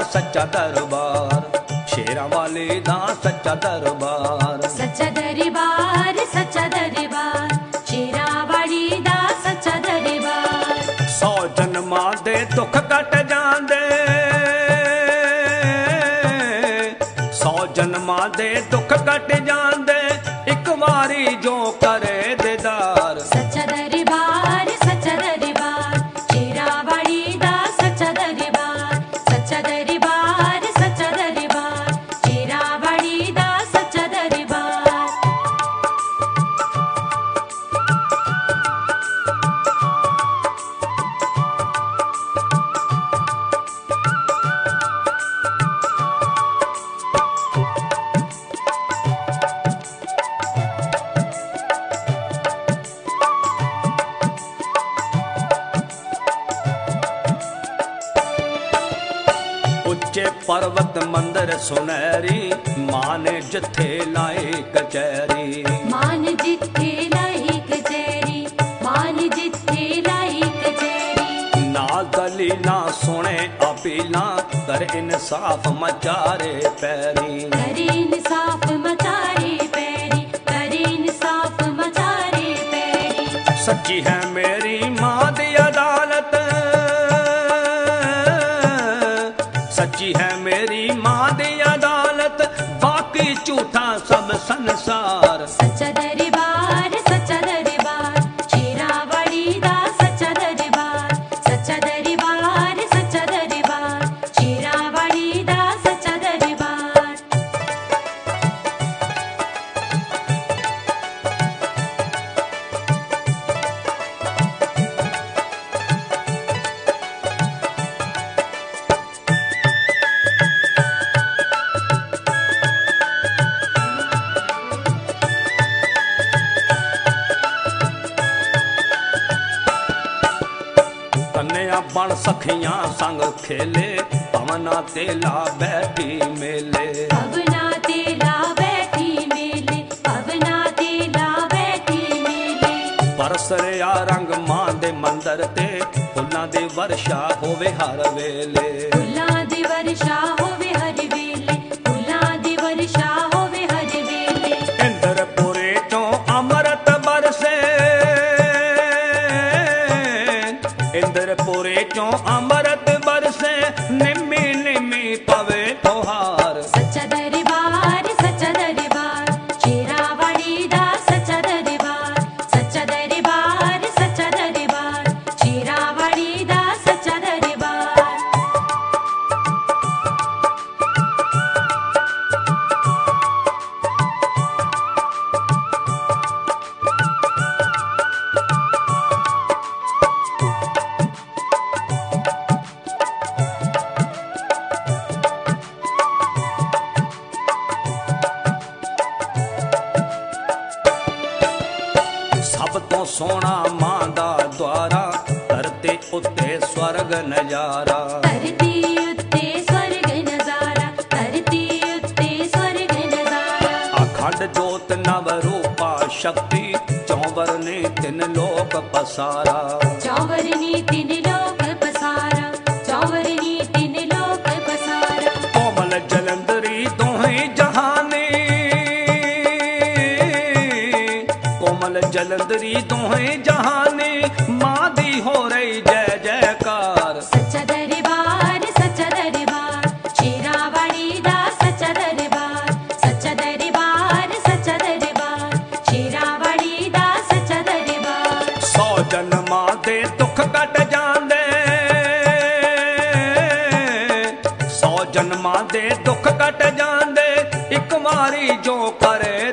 सच्चा दरबार, शेरां वाले दा सच्चा दरबार। सच्चा दरबार, सच्चा दरबार, शेरां वाली दा सच्चा दरबार। 100 जन्मां दे दुख कट जांदे, 100 जन्मां दे दुख कट जांदे, एक वारी जो करे दीदार। सच्चा दरबार, सच्चा दरबार, शेरां वाली दा सच्चा दरबार। सच्चा दरबार, सच्चा दरबार, शेरां वाली दा सच्चा दरबार। उच्चे पर्वत मंदिर सुनहरी, मान जिथे लाए कचहरी। मान जिथे लाई कचहरी, मान जिथे लाई कचहरी। ना दलीला सुने अपीला, कर इंसाफ मचारे पैरी। करे इंसाफ मचारे पैरी, करे इंसाफ मचारे पैरी। सच्ची है मेरी माँ दी अदालत, सच्ची है मेरी माँ दी अदालत, बाकी झूठा सब संसार। सच्चा दरबार, सच्चा दरबार, शेरां वाली दा सच्चा दरबार। सच्चा दरबार, सच्चा दरबार, शेरां वाली दा सच्चा दरबार। कन्या बन सखियां संग खेले, पवना तेला बैठी मेले। पवना तेला बैठी मेले, पवना तेला बैठी मेले। परसरिया रंग मां दे मंदर ते, फुल्लां दी वर्षा होवे हर वेले। फुल्लां दी वर्षा होवे हर वेले, फुल्लां दी वर्षा होवे हर वेले। इंद्रपुरे चों अमृत बरसे, इंद्रपुरे चों अमृत बरसे, निम्मी निम्मी पवे फुहार। सच्चा दरबार, सच्चा दरबार, शेरां वाली दा सच्चा दरबार। सच्चा दरबार, सच्चा दरबार, शेरां वाली दा सच्चा दरबार। सब तो सोना मां दा द्वारा, धरती उत्ते स्वर्ग नजारा। धरती उत्ते स्वर्ग नजारा, धरती उत्ते स्वर्ग नजारा। अखंड जोत नव रूपा शक्ति, चौवरनी तिन लोक पसारा। चौवरनी तीन लोक पसारा, चौवरनी तीन लोक पसारा। कोमल जलंधरी दोहें जहानी, कोमल जलंधरी दोहें जहानी, मां दी हो रही जय जयकार। सच्चा दरबार, सच्चा दरबार, शेरां वाली दा सच्चा दरबार। सच्चा दरबार, सच्चा दरबार, शेरां वाली दा सच्चा दरबार। 100 जन्मां दे दुख कट जांदे, 100 जन्मां दे दुख कट जांदे, एक वारी जो करे